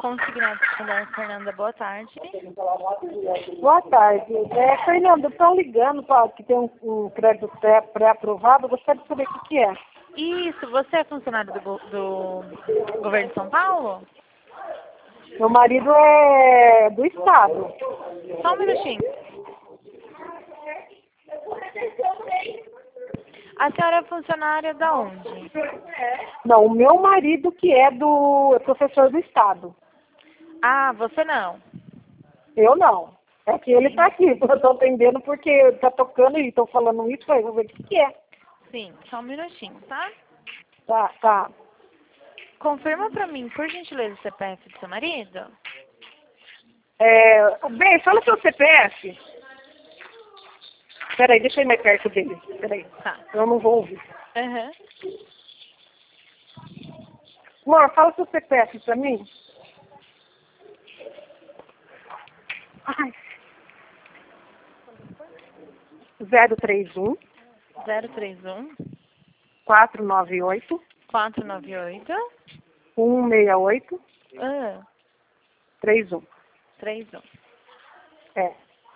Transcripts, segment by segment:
Consignado da Fernanda, boa tarde. Boa tarde. Fernanda, estão ligando para que tem um crédito pré-aprovado. Eu gostaria de saber o que é. Isso, você é funcionário do governo de São Paulo? Meu marido é do Estado. Só um minutinho. A senhora é funcionária da onde? Não, o meu marido que é professor do Estado. Ah, você não. Eu não. É que ele está aqui. Eu estou atendendo porque está tocando e estou falando isso. Aí vou ver o que é. Sim, só um minutinho, tá? Tá. Confirma pra mim, por gentileza, o CPF do seu marido? Bem, fala seu CPF. Peraí, deixa eu ir mais perto dele. Peraí. Tá. Eu não vou ouvir. Aham. Amor, fala seu CPF pra mim. Ai. 031 031 498 498 168 31. 31. É.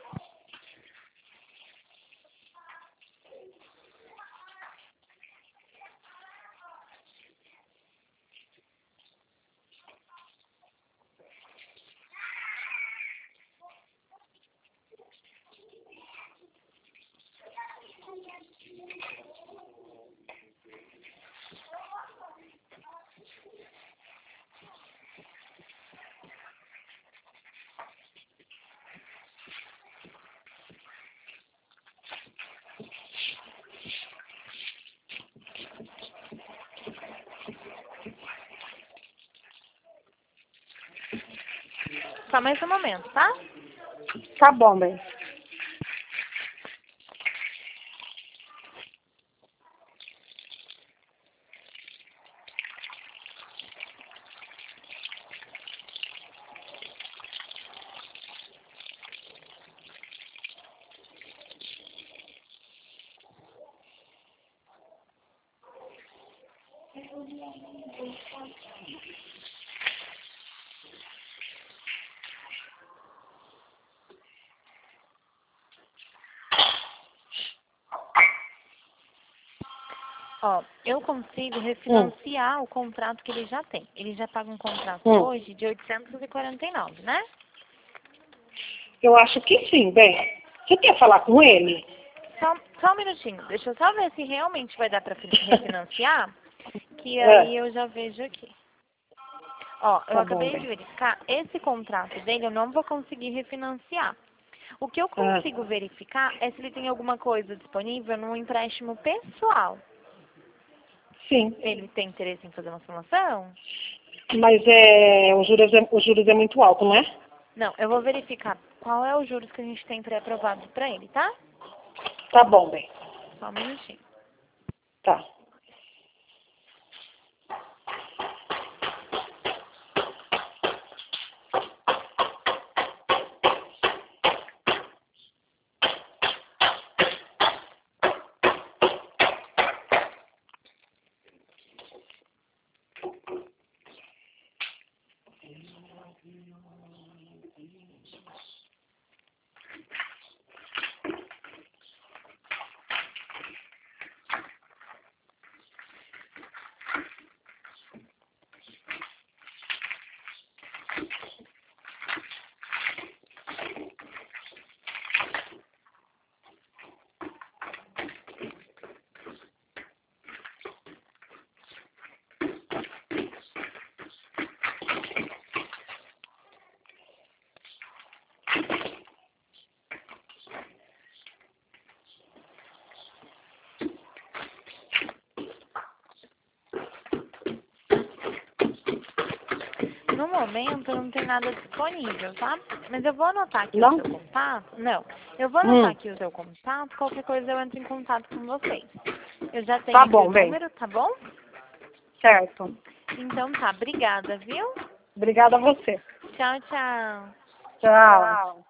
Só mais um momento, tá? Tá bom, bem. Ó, eu consigo refinanciar o contrato que ele já tem. Ele já paga um contrato hoje de 849, né? Eu acho que sim, bem. Você quer falar com ele? Só um minutinho. Deixa eu só ver se realmente vai dar pra refinanciar. Que aí eu já vejo aqui. Ó, eu acabei de verificar. Esse contrato dele eu não vou conseguir refinanciar. O que eu consigo verificar é se ele tem alguma coisa disponível no empréstimo pessoal. Sim. Ele tem interesse em fazer uma simulação? Mas os juros é muito alto, não é? Não, eu vou verificar qual é os juros que a gente tem pré-aprovado pra ele, tá? Tá bom, bem. Só um minutinho. Tá. No momento não tem nada disponível, tá? Mas eu vou anotar aqui Não? o seu contato. Não, eu vou anotar aqui o seu contato. Qualquer coisa eu entro em contato com vocês. Eu já tenho aqui o número, tá bom? Certo. Então tá, obrigada, viu? Obrigada a você. Tchau, tchau. Tchau.